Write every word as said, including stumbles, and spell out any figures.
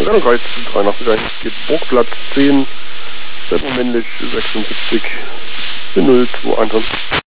Rennreit dreiundachtzig ein, geht Burgplatz zehn, männlich sechsundsiebzig, null zwei eins.